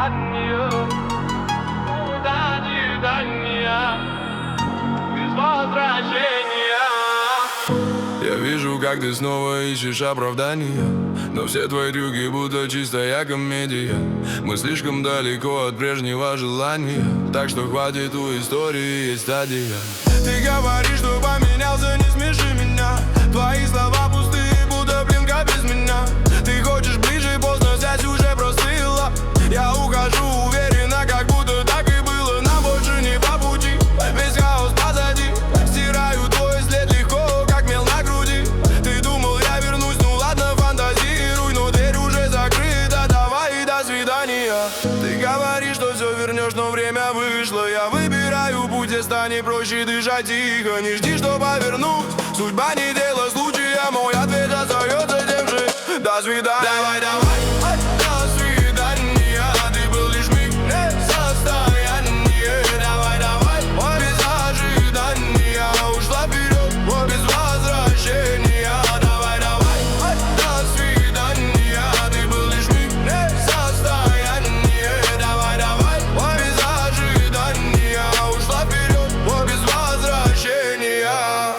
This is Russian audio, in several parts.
свидания, без возвращения. Я вижу, как ты снова ищешь оправдания, но все твои трюки будто чистая комедия. Мы слишком далеко от прежнего желания, так что хватит у истории, есть стадия. Ты говоришь, что поменялся, не смеши меня. Твои слова пустые, будто блинка без меня. Ты хочешь ближе, поздно, связь уже простыла. Я ухожу уверенно, как будто так и было. Нам больше не по пути, весь хаос позади. Стираю твой след легко, как мел на груди. Ты думал, я вернусь, ну ладно, фантазируй, но дверь уже закрыта, давай и до свидания. Ты говоришь, что все вернешь, но время вышло. Я выбираю путь, где станет проще дышать тихо. Не жди, что повернусь, судьба не дело случая. Мой ответ остается тем же: до свидания. Давай, давай, до свидания. Ты был лишь миг, состояние. Давай, давай, без ожидания. Ушла вперед, без возвращения. Давай, давай, до свидания. Ты был лишь миг, состояние. Давай, давай, без ожидания. Ушла вперед, без возвращения.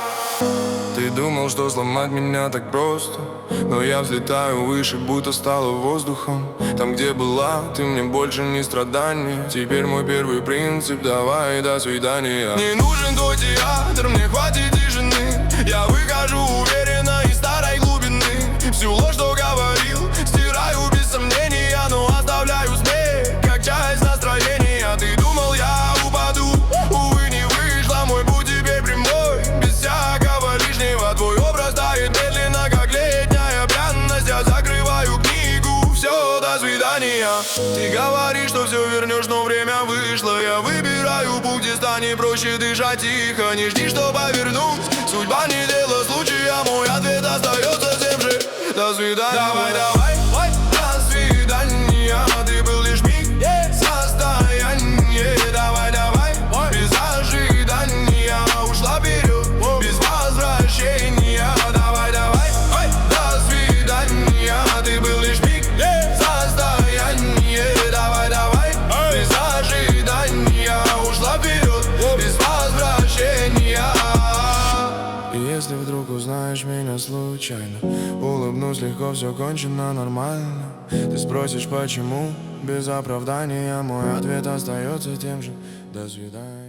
Ты думал, что сломать меня так просто, но я взлетаю выше, будто стала воздухом. Там, где была, ты мне больше не страдание. Теперь мой первый принцип: давай, до свидания. Не нужен твой театр, мне хватит тишины. Я выхожу уверенно из старой глубины. Всю ложь, что говорил, стираю без сомнения, но оставляю смех, как часть настроения. Ты думал, я упаду, увы, не вышло. Мой путь теперь прямой, без всякого лишнего. Твой образ тает медленно, как летняя пряность. Я закрываю книгу, все, до свидания. Ты говоришь, что все вернешь, но время вышло. Я выбираю путь, где станет проще дышать тихо. Не жди, что повернусь, судьба не дело случая. Мой ответ остается тем же: до свидания. Давай, давай, до свидания. Ты был лишь миг, состояние. Давай, давай, без ожидания. Ушла вперед, без возвращения. Давай, давай, до свидания. Ты был лишь миг, состояние. Давай, давай, без ожидания. Ушла вперед, без возвращения. И если вдруг узнаешь меня случайно, улыбнусь легко, все кончено нормально. Ты спросишь, почему, без оправдания. Мой ответ остается тем же: до свидания.